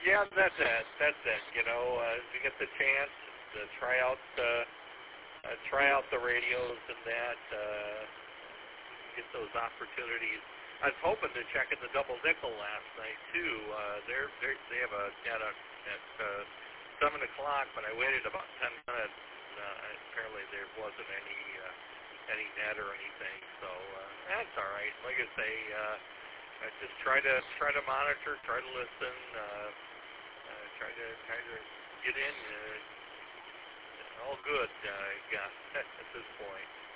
Yeah, that's it. That's it. You know, if you get the chance to try out the radios and that, get those opportunities. I was hoping to check in the double nickel last night too. They have a net at 7 o'clock, but I waited about 10 minutes. Apparently there wasn't any net or anything, so that's all right. Like I say, I just try to monitor, try to listen, try to get in. All good, yeah, at this point.